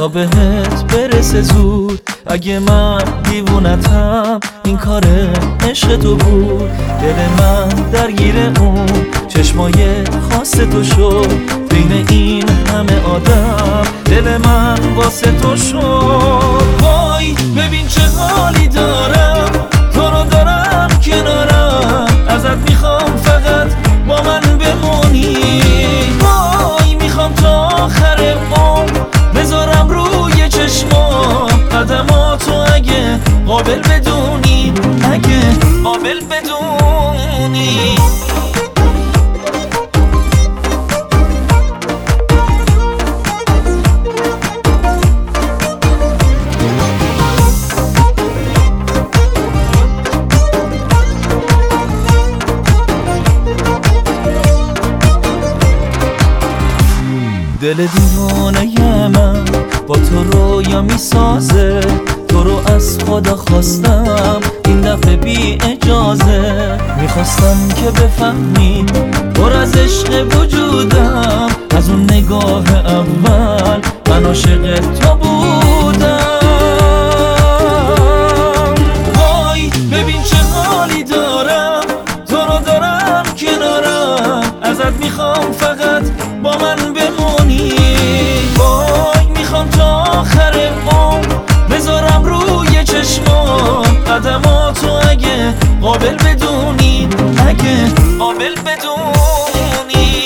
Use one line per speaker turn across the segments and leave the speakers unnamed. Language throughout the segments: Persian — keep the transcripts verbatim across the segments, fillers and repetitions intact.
تا بهت برسه زود. اگه من دیوونتم این کار عشق تو بود. دل من درگیر اون چشمای خاص تو شد. بین این همه آدم دل من واسه تو شد. وای ببین چه حالی دارم، تو رو دارم کنارم. ازت میخوام فقط با من بمونی. وای میخوام تا آخر عمر بذارم روی چشمام قدماتو اگه قابل بدونی، اگه قابل بدونی. دل دیوانه من با تو رویا میسازه. تو رو از خدا خواستم این دفعه بی اجازه. میخواستم که بفهمی پر از عشق وجودم. از اون نگاه اول من عاشق تو بودم. وای ببین چه حالی دارم، تو رو دارم کنارم. ازت میخوام فقط با من بمونی. وای میخوام تا آخر عمر بذارم روی چشمام قدماتو اگه قابل بدونی، اگه قابل بدونی.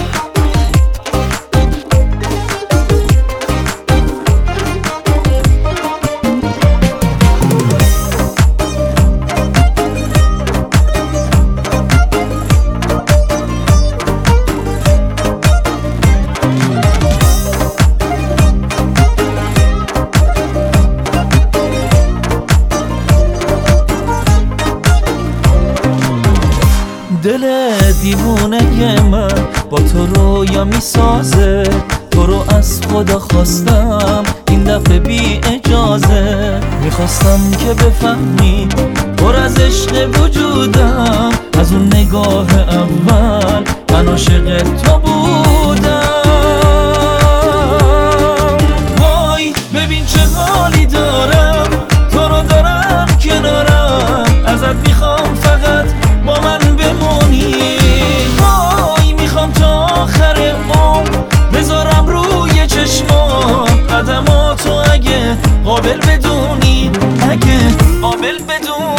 دل دیوونه من با تو رویا میسازه. تو رو از خدا خواستم این دفعه بی اجازه. میخواستم که بفهمی پر از عشق وجودم. از اون نگاه اول من عاشق تو بودم. وای ببین چه حالی دارم، تو رو دارم کنارم. ازت میخوام فقط با من بمونی. وای میخوام تا آخر عمر بذارم روی چشمام قدماتو اگه قابل بدونی، اگه قابل بدونی.